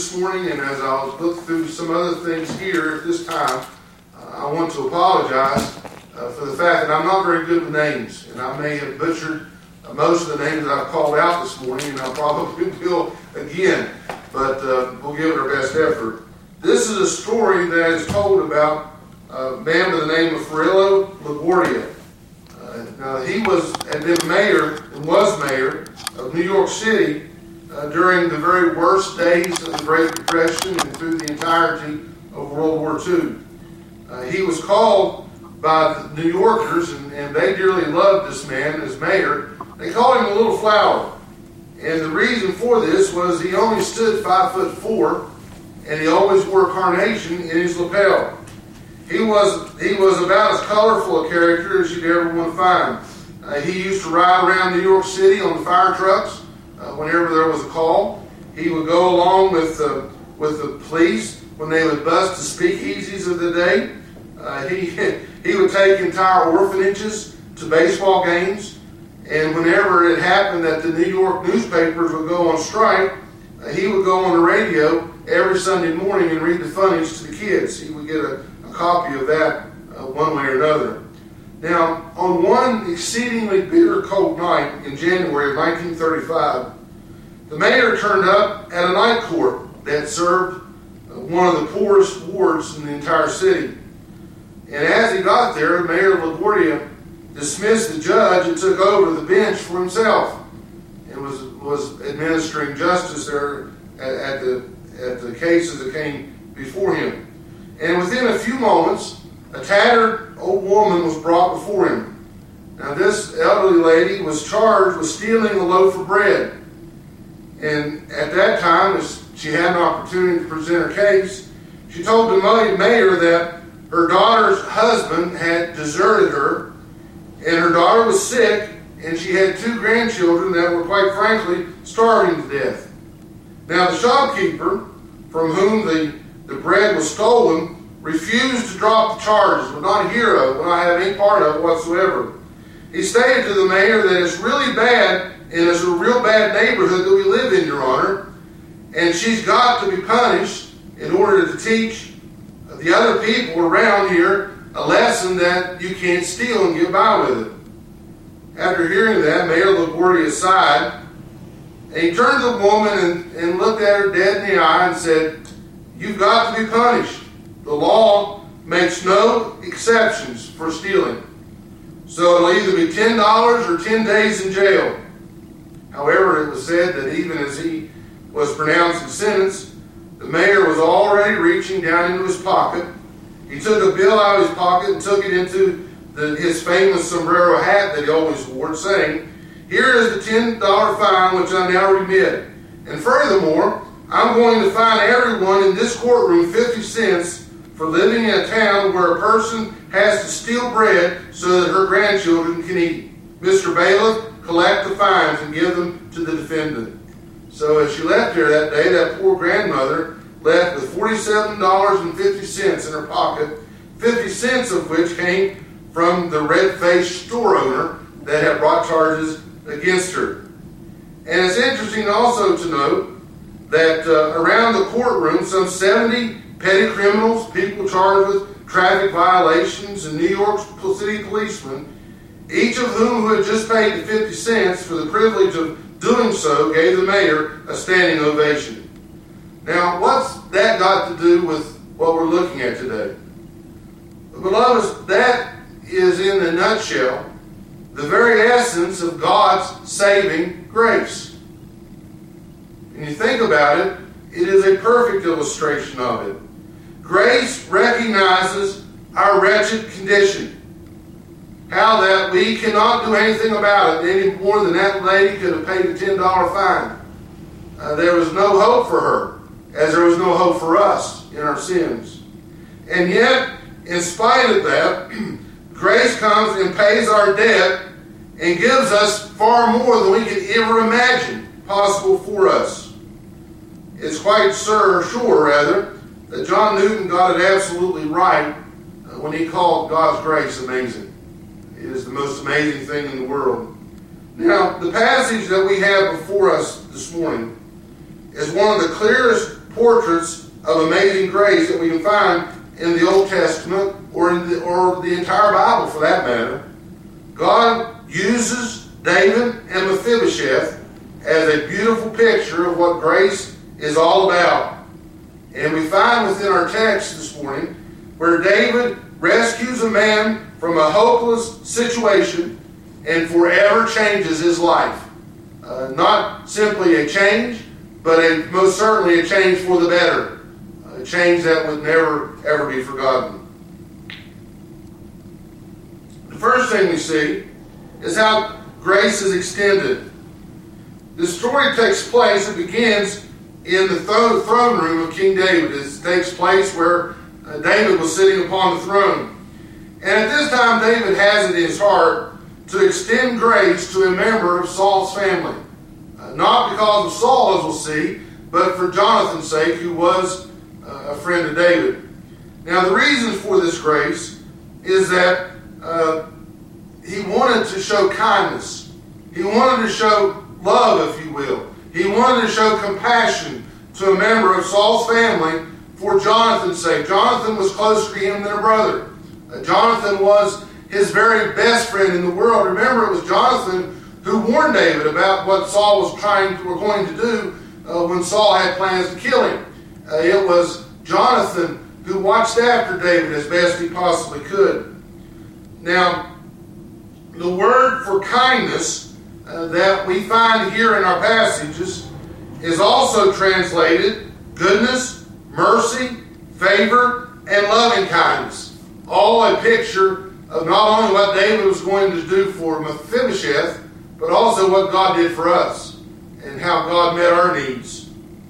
this morning, and as I'll look through some other things here at this time, I want to apologize for the fact that I'm not very good with names, and I may have butchered most of the names that I've called out this morning, and I'll probably will again, but we'll give it our best effort. This is a story that is told about a man by the name of Farillo LaGuardia. Now, he had been mayor and was mayor of New York City during the very worst days of the Great Depression and through the entirety of World War II. He was called by the New Yorkers, and they dearly loved this man as mayor. They called him a little flower. And the reason for this was he only stood 5'4", and he always wore a carnation in his lapel. He was about as colorful a character as you'd ever want to find. He used to ride around New York City on the fire trucks whenever there was a call. He would go along with the police when they would bust the speakeasies of the day. He would take entire orphanages to baseball games. And whenever it happened that the New York newspapers would go on strike, he would go on the radio every Sunday morning and read the funnies to the kids. He would get a copy of that one way or another. Now, on one exceedingly bitter cold night in January of 1935, the mayor turned up at a night court that served one of the poorest wards in the entire city. And as he got there, Mayor LaGuardia dismissed the judge and took over the bench for himself and was administering justice there at the cases that came before him. And within a few moments, a tattered old woman was brought before him. Now, this elderly lady was charged with stealing a loaf of bread. And at that time, as she had an opportunity to present her case, she told the mayor that her daughter's husband had deserted her, and her daughter was sick, and she had 2 grandchildren that were, quite frankly, starving to death. Now, the shopkeeper, from whom the bread was stolen, refused to drop the charges, would not hear of it, would not have any part of it whatsoever. He stated to the mayor that it's really bad, and it's a real bad neighborhood that we live in, Your Honor, and she's got to be punished in order to teach the other people around here a lesson that you can't steal and get by with it. After hearing that, Mayor LaGuardia sighed, and he turned to the woman and looked at her dead in the eye and said, "You've got to be punished. The law makes no exceptions for stealing. So it'll either be $10 or 10 days in jail." However, it was said that even as he was pronouncing sentence, the mayor was already reaching down into his pocket. He took a bill out of his pocket and took it into his famous sombrero hat that he always wore, saying, "Here is the $10 fine which I now remit. And furthermore, I'm going to fine everyone in this courtroom 50 cents for living in a town where a person has to steal bread so that her grandchildren can eat. Mr. Bailiff, collect the fines and give them to the defendant." So as she left there that day, that poor grandmother left with $47.50 in her pocket, 50 cents of which came from the red-faced store owner that had brought charges against her. And it's interesting also to note that around the courtroom, some 70 petty criminals, people charged with traffic violations, and New York City policemen, each of whom who had just paid the 50 cents for the privilege of doing so, gave the mayor a standing ovation. Now, what's that got to do with what we're looking at today? Beloveds, that is, in a nutshell, the very essence of God's saving grace. When you think about it, it is a perfect illustration of it. Grace recognizes our wretched condition. How that we cannot do anything about it any more than that lady could have paid a $10 fine. There was no hope for her, as there was no hope for us in our sins. And yet, in spite of that, grace comes and pays our debt and gives us far more than we could ever imagine possible for us. It's quite sure that John Newton got it absolutely right when he called God's grace amazing. It is the most amazing thing in the world. Now, the passage that we have before us this morning is one of the clearest portraits of amazing grace that we can find in the Old Testament or the entire Bible for that matter. God uses David and Mephibosheth as a beautiful picture of what grace is all about. And we find within our text this morning where David rescues a man from a hopeless situation and forever changes his life. Not simply a change, but most certainly a change for the better. A change that would never, ever be forgotten. The first thing we see is how grace is extended. The story takes place, it begins in the throne room of King David. It takes place where David was sitting upon the throne. And at this time, David has it in his heart to extend grace to a member of Saul's family. Not because of Saul, as we'll see, but for Jonathan's sake, who was a friend of David. Now, the reason for this grace is that he wanted to show kindness. He wanted to show love, if you will. He wanted to show compassion to a member of Saul's family for Jonathan's sake. Jonathan was closer to him than a brother. Jonathan was his very best friend in the world. Remember, it was Jonathan who warned David about what Saul was going to do when Saul had plans to kill him. It was Jonathan who watched after David as best he possibly could. Now, the word for kindness that we find here in our passages is also translated goodness, mercy, favor, and loving kindness. All a picture of not only what David was going to do for Mephibosheth, but also what God did for us and how God met our needs.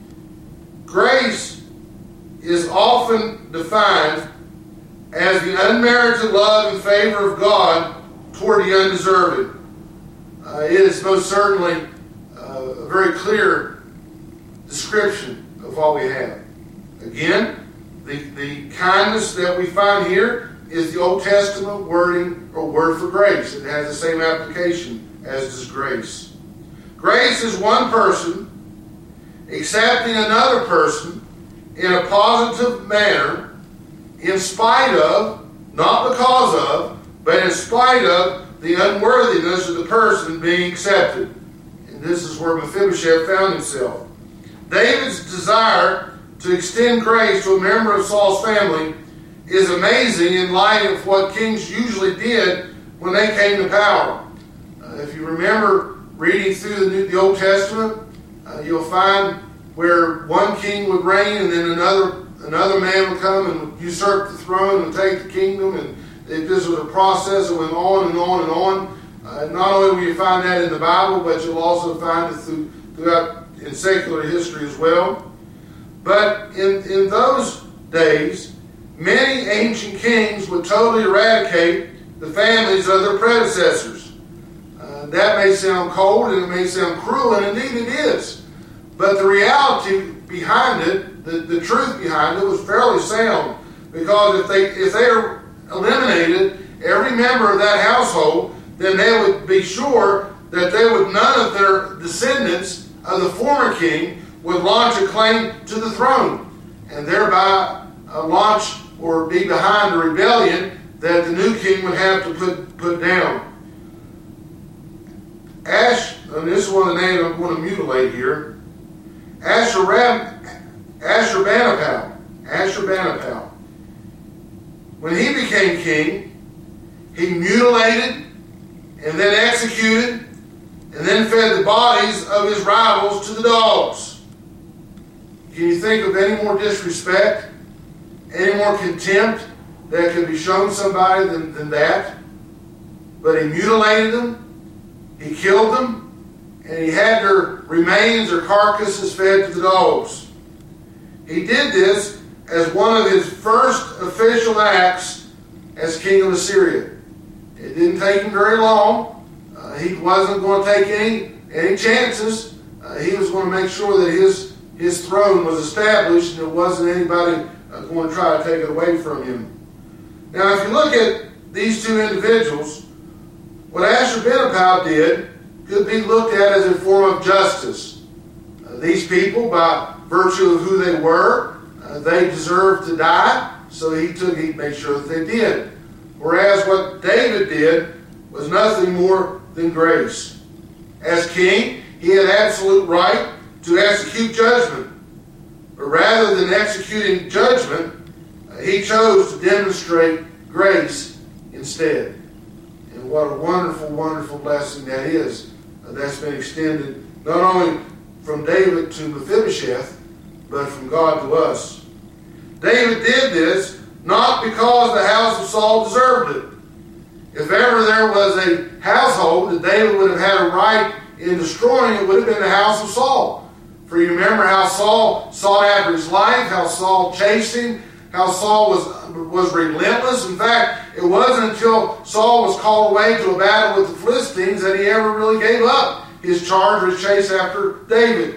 Grace is often defined as the unmerited love and favor of God toward the undeserving. It is most certainly a very clear description of what we have. Again, the kindness that we find here is the Old Testament wording or word for grace. It has the same application as does grace. Grace is one person accepting another person in a positive manner in spite of, not because of, but in spite of the unworthiness of the person being accepted. And this is where Mephibosheth found himself. David's desire to extend grace to a member of Saul's family is amazing in light of what kings usually did when they came to power. If you remember reading through the Old Testament, you'll find where one king would reign and then another man would come and would usurp the throne and take the kingdom, and this was a process that went on and on and on. Not only will you find that in the Bible, but you'll also find it throughout in secular history as well. But in those days, many ancient kings would totally eradicate the families of their predecessors. That may sound cold and it may sound cruel, and indeed it is. But the reality behind it, the truth behind it, was fairly sound. Because if they eliminated every member of that household, then they would be sure that none of their descendants of the former king would launch a claim to the throne, and thereby launch or be behind a rebellion that the new king would have to put down. And this is one of the names I'm going to mutilate here. Ashurbanipal. When he became king, he mutilated and then executed and then fed the bodies of his rivals to the dogs. Can you think of any more disrespect, any more contempt that could be shown somebody than that? But he mutilated them, he killed them, and he had their remains or carcasses fed to the dogs. He did this as one of his first official acts as king of Assyria. It didn't take him very long. He wasn't going to take any chances. He was going to make sure that his throne was established and there wasn't anybody going to try to take it away from him. Now, if you look at these two individuals, what Ashurbanipal did could be looked at as a form of justice. These people, by virtue of who they were, they deserved to die, so he made sure that they did. Whereas what David did was nothing more than grace. As king, he had absolute right to execute judgment. But rather than executing judgment, he chose to demonstrate grace instead. And what a wonderful, wonderful blessing that is. That's been extended not only from David to Mephibosheth, but from God to us. David did this not because the house of Saul deserved it. If ever there was a household that David would have had a right in destroying, it would have been the house of Saul. For you remember how Saul sought after his life, how Saul chased him, how Saul was relentless. In fact, it wasn't until Saul was called away to a battle with the Philistines that he ever really gave up his charge or his chase after David.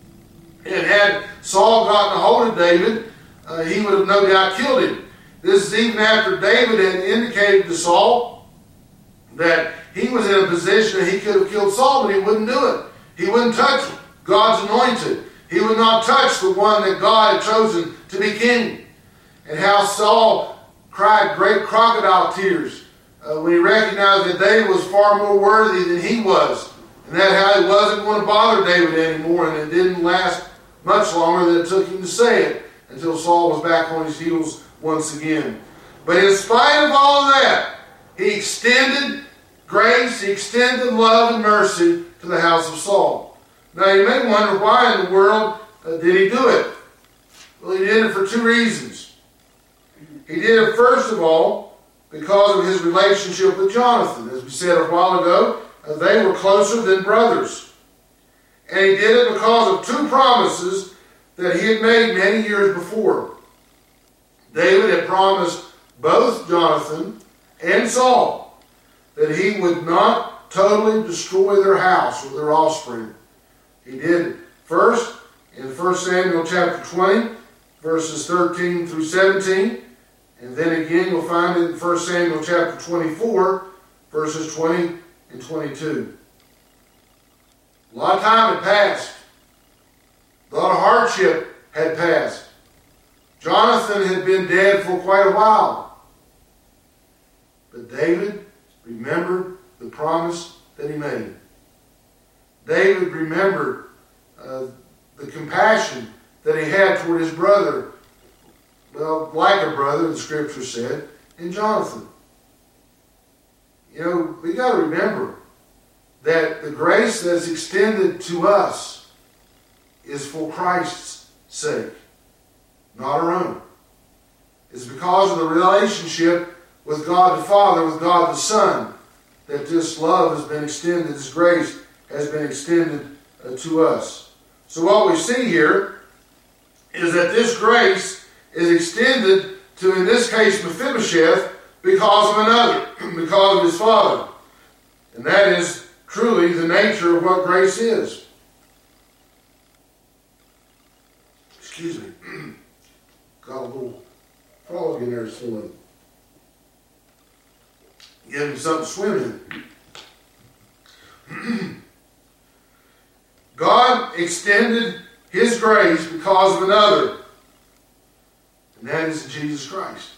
And had Saul gotten a hold of David, he would have no doubt killed him. This is even after David had indicated to Saul that he was in a position that he could have killed Saul, but he wouldn't do it. He wouldn't touch God's anointed. He would not touch the one that God had chosen to be king. And how Saul cried great crocodile tears when he recognized that David was far more worthy than he was. And that how he wasn't going to bother David anymore. And it didn't last much longer than it took him to say it until Saul was back on his heels once again. But in spite of all of that, he extended grace, he extended love and mercy to the house of Saul. Now you may wonder why in the world did he do it? Well, he did it for two reasons. He did it first of all because of his relationship with Jonathan. As we said a while ago, they were closer than brothers. And he did it because of two promises that he had made many years before. David had promised both Jonathan and Saul that he would not totally destroy their house or their offspring. He did it first in 1 Samuel chapter 20, verses 13 through 17. And then again you'll find it in 1 Samuel chapter 24, verses 20 and 22. A lot of time had passed. A lot of hardship had passed. Jonathan had been dead for quite a while. But David remembered the promise that he made. David remembered the compassion that he had toward his brother. Well, like a brother, the scripture said, in Jonathan. You know, we got to remember that the grace that's extended to us is for Christ's sake, not our own. It's because of the relationship with God the Father, with God the Son, that this love has been extended, this grace has been extended to us. So what we see here is that this grace is extended to, in this case, Mephibosheth, because of another, because of his father. And that is truly the nature of what grace is. Excuse me. Got a little frog in there swimming. Give him something to swim in. God extended his grace because of another. And that is Jesus Christ.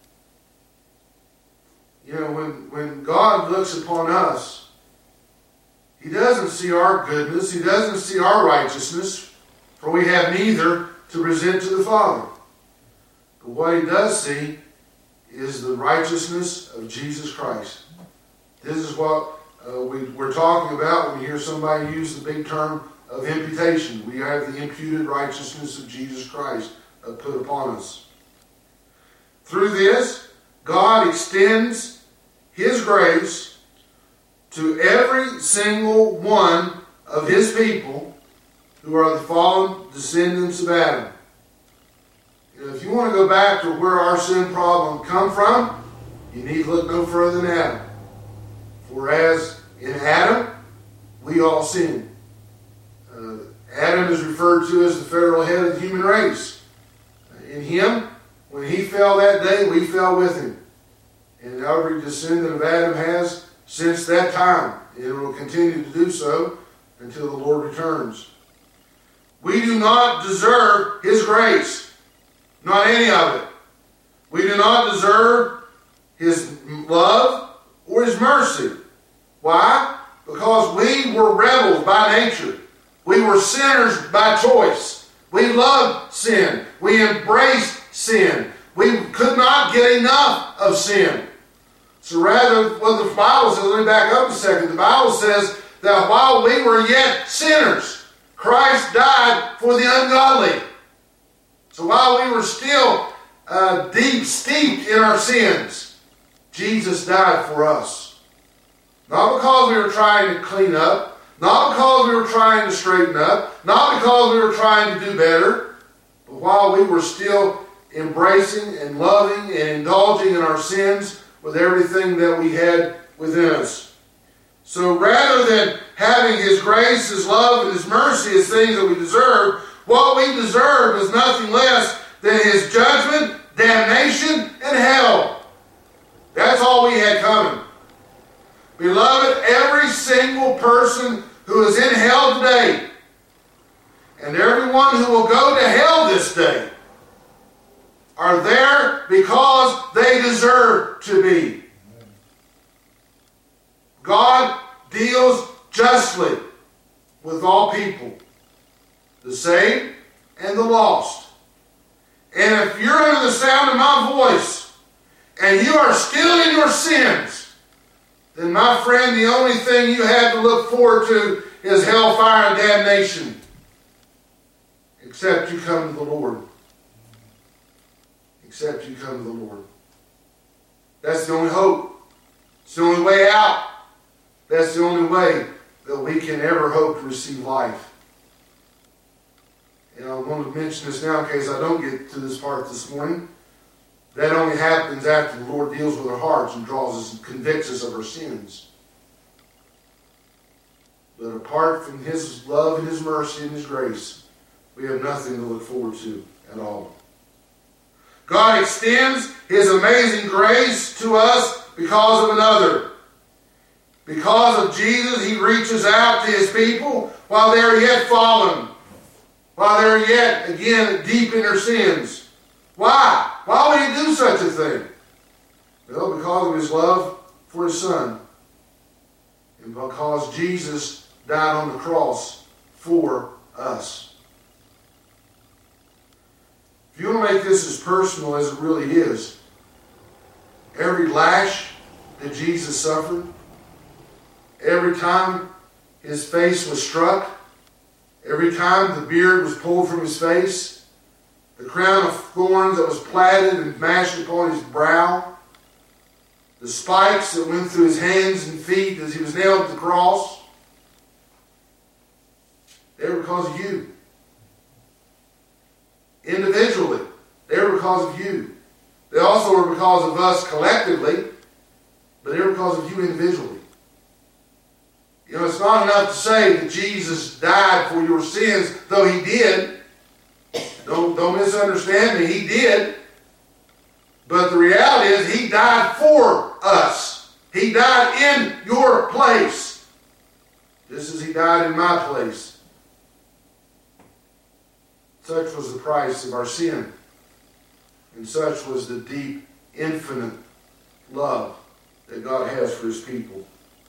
You know, when God looks upon us, he doesn't see our goodness, he doesn't see our righteousness, for we have neither to present to the Father. But what he does see is the righteousness of Jesus Christ. This is what we're talking about when you hear somebody use the big term of imputation. We have the imputed righteousness of Jesus Christ put upon us. Through this, God extends his grace to every single one of his people who are the fallen descendants of Adam. If you want to go back to where our sin problem come from, you need to look no further than Adam. For as in Adam, we all sin. Adam is referred to as the federal head of the human race. In him, when he fell that day, we fell with him. And every descendant of Adam has since that time. And it will continue to do so until the Lord returns. We do not deserve His grace. Not any of it. We do not deserve His love or His mercy. Why? Because we were rebels by nature. We were sinners by choice. We loved sin. We embraced sin. We could not get enough of sin. So rather, what the Bible says, let me back up a second. The Bible says that while we were yet sinners, Christ died for the ungodly. So while we were still deep steeped in our sins, Jesus died for us. Not because we were trying to clean up, not because we were trying to straighten up, not because we were trying to do better, but while we were still embracing and loving and indulging in our sins with everything that we had within us. So rather than having His grace, His love, and His mercy as things that we deserve, what we deserved was nothing less than His judgment, damnation, and hell. That's all we had coming. Beloved, every single person who is in hell today, and everyone who will go to hell this day, are there because they deserve to be. God deals justly with all people, the saved and the lost. And if you're under the sound of my voice and you are still in your sins, then my friend, the only thing you have to look forward to is hellfire and damnation. Except you come to the Lord. Except you come to the Lord. That's the only hope. It's the only way out. That's the only way that we can ever hope to receive life. And I want to mention this now in case I don't get to this part this morning. That only happens after the Lord deals with our hearts and draws us and convicts us of our sins. But apart from His love and His mercy and His grace, we have nothing to look forward to at all. God extends His amazing grace to us because of another. Because of Jesus, He reaches out to His people while they are yet fallen. While they are yet, again, deep in their sins. Why? Why would He do such a thing? Well, because of His love for His Son. And because Jesus died on the cross for us. If you want to make this as personal as it really is, every lash that Jesus suffered, every time His face was struck, every time the beard was pulled from His face, the crown of thorns that was plaited and mashed upon His brow, the spikes that went through His hands and feet as He was nailed to the cross, they were because of you. Individually, they were because of you. They also were because of us collectively, but they were because of you individually. You know, it's not enough to say that Jesus died for your sins, though He did. Don't misunderstand me. He did. But the reality is He died for us. He died in your place, just as He died in my place. Such was the price of our sin. And such was the deep, infinite love that God has for His people.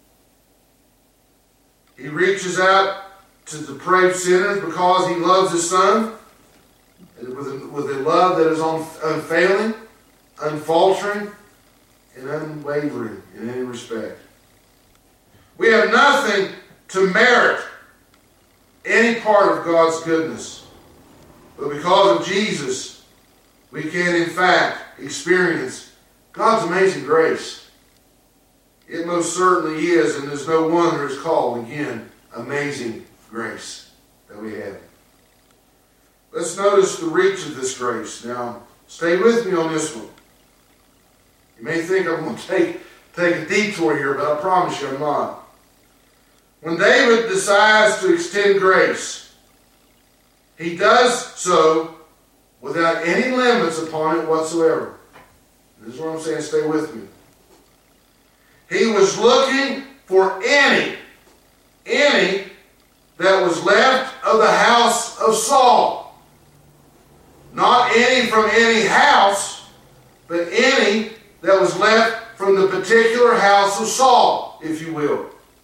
He reaches out to depraved sinners because He loves His Son with a love that is unfailing, unfaltering, and unwavering in any respect. We have nothing to merit any part of God's goodness. But because of Jesus, we can in fact experience God's amazing grace. It most certainly is, and there's no wonder it's called, again, amazing grace that we have. Let's notice the reach of this grace. Now, stay with me on this one. You may think I'm going to take a detour here, but I promise you I'm not. When David decides to extend grace, he does so without any limits upon it whatsoever. This is what I'm saying. Stay with me. He was looking for any that was left of the house of Saul. Not any from any house, but any that was left from the particular house of Saul, if you will.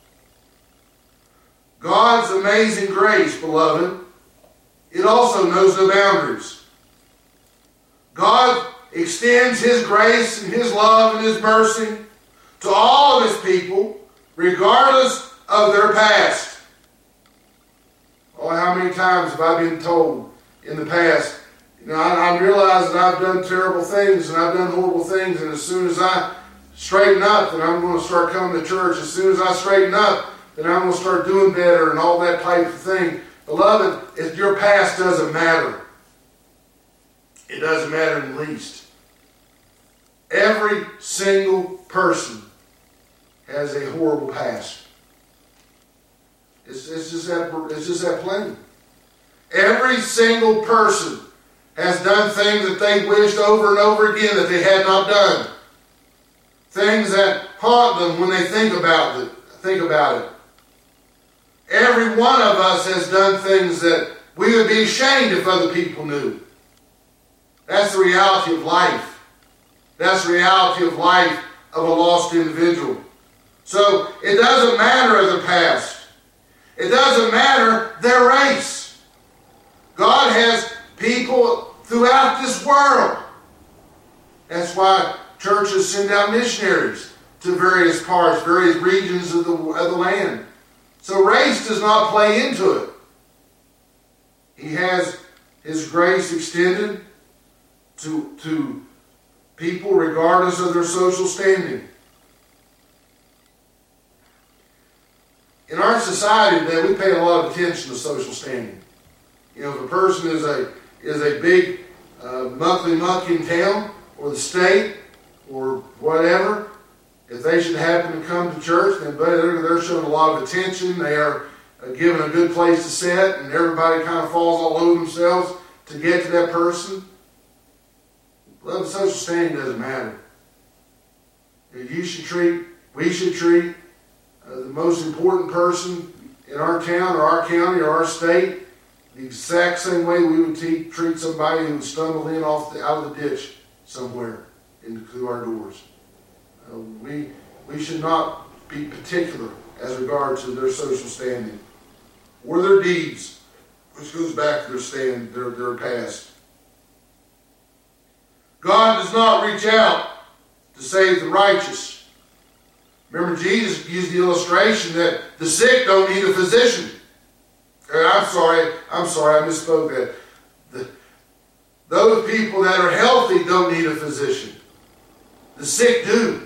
God's amazing grace, beloved, it also knows no boundaries. God extends His grace and His love and His mercy to all of His people, regardless of their past. Oh, how many times have I been told in the past, I realize that I've done terrible things and I've done horrible things, and as soon as I straighten up, then I'm going to start coming to church. As soon as I straighten up, then I'm going to start doing better and all that type of thing. Beloved, if your past doesn't matter, it doesn't matter in the least. Every single person has a horrible past. It's just that plain. Every single person has done things that they wished over and over again that they had not done. Things that haunt them when they think about it. Every one of us has done things that we would be ashamed if other people knew. That's the reality of life. That's the reality of life of a lost individual. So it doesn't matter the past. It doesn't matter their race. God has people throughout this world. That's why churches send out missionaries to various parts, various regions of the land. So race does not play into it. He has His grace extended to people regardless of their social standing. In our society today, we pay a lot of attention to social standing. If a person is a big muck in town or the state or whatever, if they should happen to come to church, then they're showing a lot of attention. They are given a good place to sit, and everybody kind of falls all over themselves to get to that person. Well, the social standing doesn't matter. We should treat the most important person in our town or our county or our state the exact same way we would treat somebody who stumbled in out of the ditch somewhere through our doors. We should not be particular as regards to their social standing or their deeds, which goes back to their past. God does not reach out to save the righteous. Remember, Jesus used the illustration that the sick don't need a physician. I'm sorry, I misspoke that. Those people that are healthy don't need a physician. The sick do.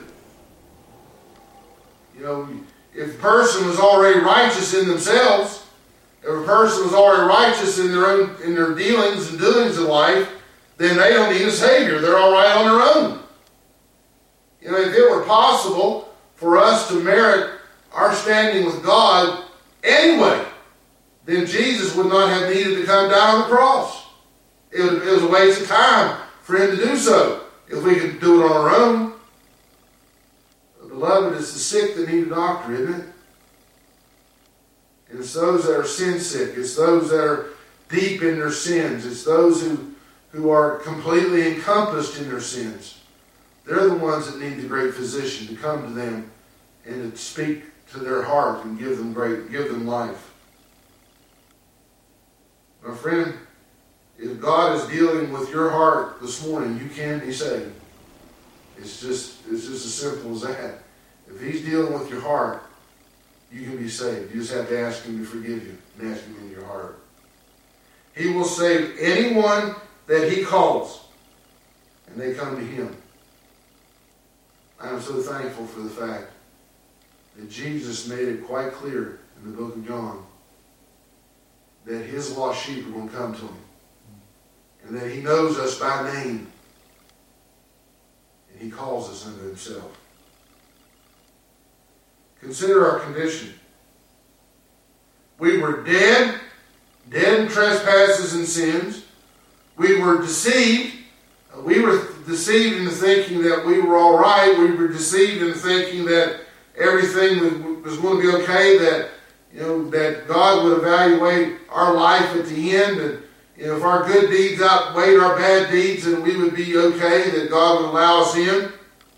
If a person was already righteous in themselves, if a person was already righteous in their dealings and doings in life, then they don't need a Savior. They're all right on their own. If it were possible for us to merit our standing with God anyway, then Jesus would not have needed to come down on the cross. It was a waste of time for Him to do so if we could do it on our own. But beloved, it's the sick that need a doctor, isn't it? And it's those that are sin sick. It's those that are deep in their sins. It's those who are completely encompassed in their sins. They're the ones that need the great physician to come to them and to speak to their heart and give them life. My friend, if God is dealing with your heart this morning, you can be saved. It's just as simple as that. If He's dealing with your heart, you can be saved. You just have to ask Him to forgive you and ask Him into your heart. He will save anyone that He calls, and they come to Him. I am so thankful for the fact that Jesus made it quite clear in the book of John that His lost sheep are going to come to Him. And that He knows us by name. And He calls us unto Himself. Consider our condition. We were dead in trespasses and sins. We were deceived. We were deceived into thinking that we were all right. We were deceived into thinking that everything was going to be okay, that God would evaluate our life at the end, and if our good deeds outweighed our bad deeds, and we would be okay, that God would allow us in.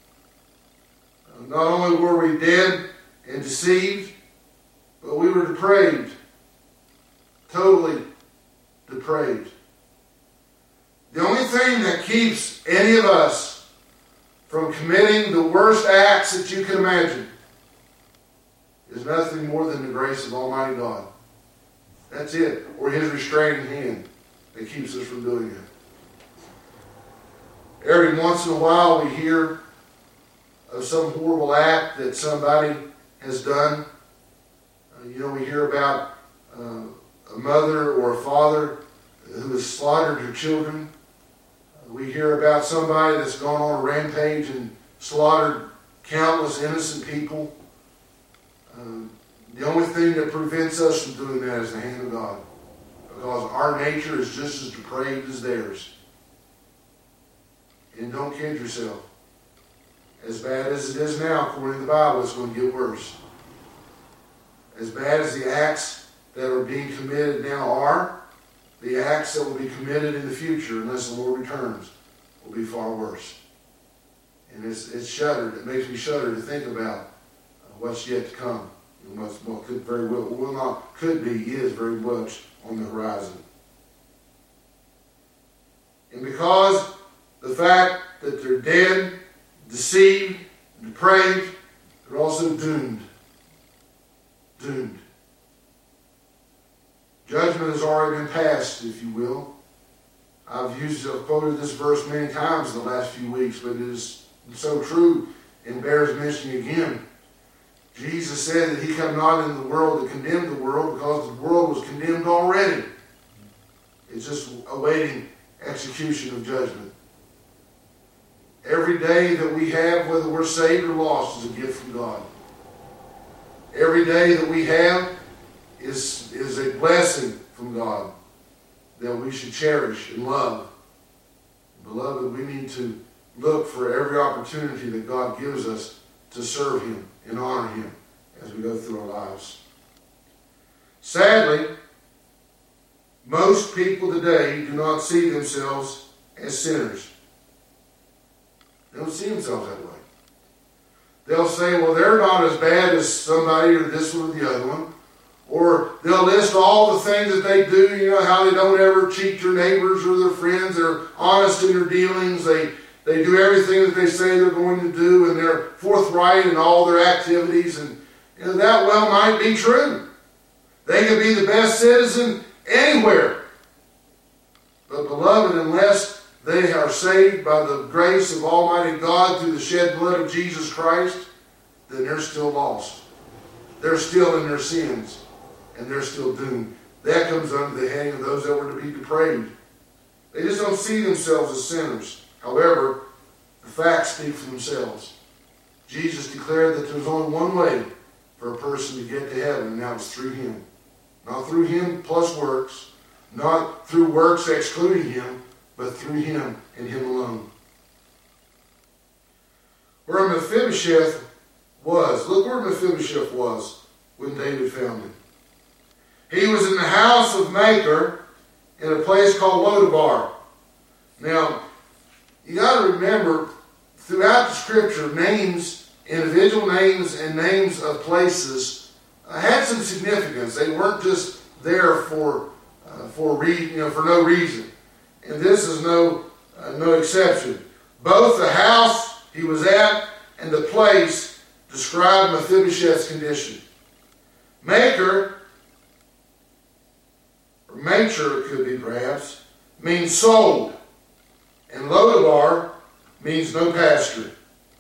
Not only were we dead and deceived, but we were depraved. Totally depraved. The only thing that keeps any of us from committing the worst acts that you can imagine is nothing more than the grace of Almighty God. That's it. Or His restraining hand that keeps us from doing it. Every once in a while we hear of some horrible act that somebody has done. We hear about a mother or a father who has slaughtered her children. We hear about somebody that's gone on a rampage and slaughtered countless innocent people. The only thing that prevents us from doing that is the hand of God, because our nature is just as depraved as theirs. And don't kid yourself. As bad as it is now, according to the Bible, it's going to get worse. As bad as the acts that are being committed now are, the acts that will be committed in the future, unless the Lord returns, will be far worse. And it's shuddered. It makes me shudder to think about what's yet to come. What could very well, not could be, is very much on the horizon. And because the fact that they're dead, deceived, depraved, they're also doomed. Doomed. Judgment has already been passed, if you will. I've quoted this verse many times in the last few weeks, but it is so true and bears mentioning again. Jesus said that He come not into the world to condemn the world, because the world was condemned already. It's just awaiting execution of judgment. Every day that we have, whether we're saved or lost, is a gift from God. Every day that we have is a blessing from God that we should cherish and love. Beloved, we need to look for every opportunity that God gives us to serve Him and honor Him as we go through our lives. Sadly, most people today do not see themselves as sinners. They don't see themselves that way. They'll say, well, they're not as bad as somebody or this one or the other one. Or they'll list all the things that they do, how they don't ever cheat their neighbors or their friends. They're honest in their dealings. They do everything that they say they're going to do, and they're forthright in all their activities. And that well might be true. They could be the best citizen anywhere. But beloved, unless they are saved by the grace of Almighty God through the shed blood of Jesus Christ, then they're still lost. They're still in their sins, and they're still doomed. That comes under the heading of those that were to be depraved. They just don't see themselves as sinners. However, the facts speak for themselves. Jesus declared that there was only one way for a person to get to heaven, and that was through Him. Not through Him plus works, not through works excluding Him, but through Him and Him alone. Where Mephibosheth was. Look where Mephibosheth was when David found him. He was in the house of Machir in a place called Lodabar. Now, you got to remember, throughout the Scripture, names, individual names and names of places had some significance. They weren't just there for no reason. And this is no exception. Both the house he was at and the place describe Mephibosheth's condition. Machir, or Machir it could be perhaps, means sold. And Lodabar means no pasture.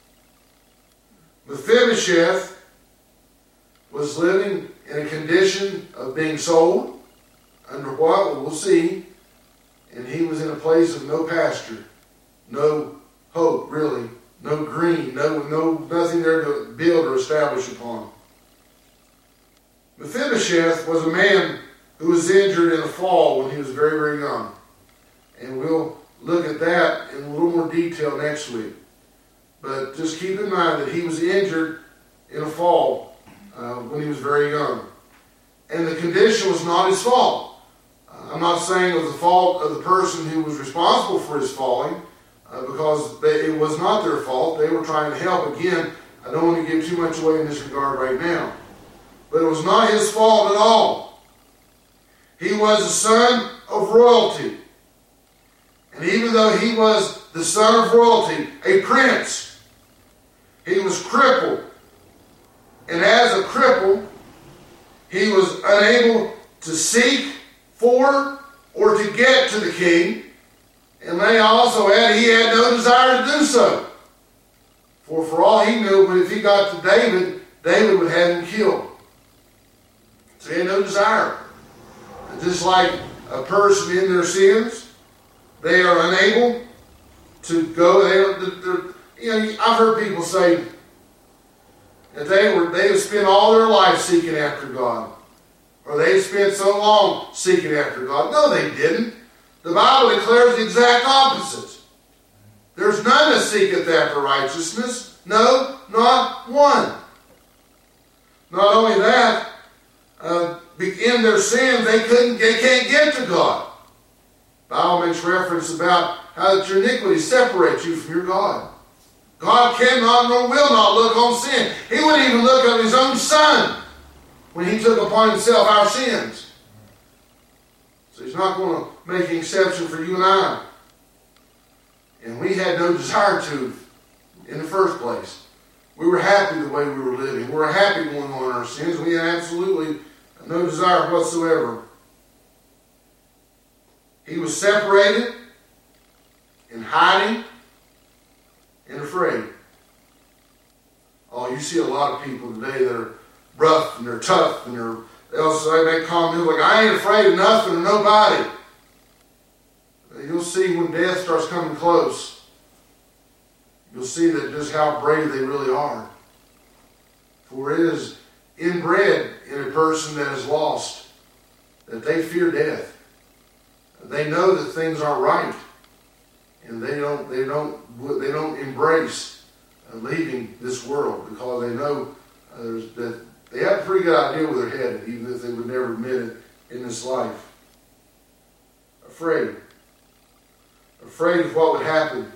Mephibosheth was living in a condition of being sold. Under what? Well, we'll see. And he was in a place of no pasture. No hope, really. No green. Nothing there to build or establish upon. Mephibosheth was a man who was injured in a fall when he was very, very young. And we'll look at that in a little more detail next week. But just keep in mind that he was injured in a fall when he was very young. and the condition was not his fault. I'm not saying it was the fault of the person who was responsible for his falling, because it was not their fault. They were trying to help. Again, I don't want to give too much away in this regard right now. But it was not his fault at all. He was the son of royalty. And even though he was the son of royalty, a prince, he was crippled. And as a cripple, he was unable to seek for or to get to the king. And may I also add, he had no desire to do so. For all he knew, if he got to David, David would have him killed. So he had no desire. Just like a person in their sins, they are unable to go there. I've heard people say that they would spend all their life seeking after God, or they spent so long seeking after God. No, they didn't. The Bible declares the exact opposite. There's none that seeketh after righteousness. No, not one. Not only that, in their sins, they can't get to God. The Bible makes reference about how that your iniquity separates you from your God. God cannot nor will not look on sin. He wouldn't even look at his own son when he took upon himself our sins. So he's not going to make an exception for you and I. And we had no desire to in the first place. We were happy the way we were living. We were happy going on in our sins. We had absolutely no desire whatsoever. He was separated and hiding and afraid. Oh, you see a lot of people today that are rough and they're tough and they make comments like, I ain't afraid of nothing or nobody. You'll see when death starts coming close, you'll see that just how brave they really are. For it is inbred in a person that is lost that they fear death. They know that things aren't right, and they don't embrace leaving this world, because they know that they have a pretty good idea where they're headed, even if they would never admit it in this life. Afraid of what would happen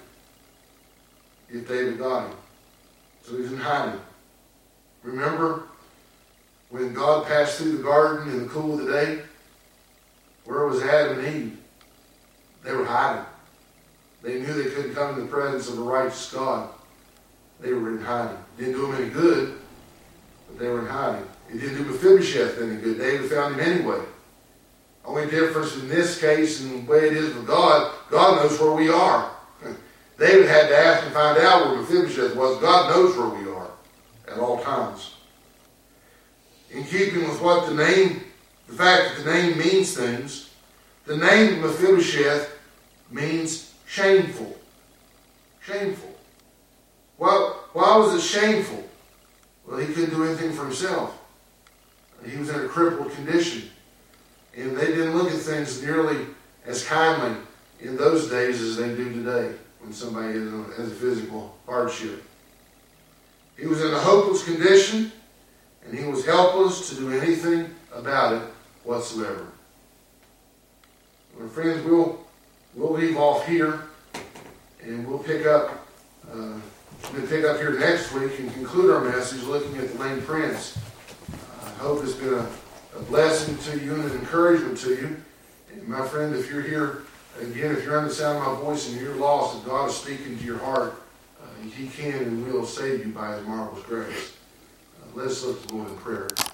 if David got him. So he's in hiding. Remember when God passed through the garden in the cool of the day? Where was Adam and Eve? They were hiding. They knew they couldn't come in the presence of a righteous God. They were in hiding. Didn't do them any good, but they were in hiding. It didn't do Mephibosheth any good. David found him anyway. Only difference in this case and the way it is with God, God knows where we are. David had to ask and find out where Mephibosheth was. God knows where we are at all times. In keeping with what the fact that the name means things, the name Mephibosheth means shameful. Shameful. Why was it shameful? Well, he couldn't do anything for himself. He was in a crippled condition. And they didn't look at things nearly as kindly in those days as they do today when somebody has a physical hardship. He was in a hopeless condition, and he was helpless to do anything about it whatsoever. Well, friends, we'll leave off here, and we'll pick up here next week and conclude our message looking at the lame prince. I hope it's been a blessing to you and an encouragement to you. And my friend, if you're here, again, if you're under the sound of my voice and you're lost, if God is speaking to your heart, He can and will save you by His marvelous grace. Let us look to the Lord in prayer.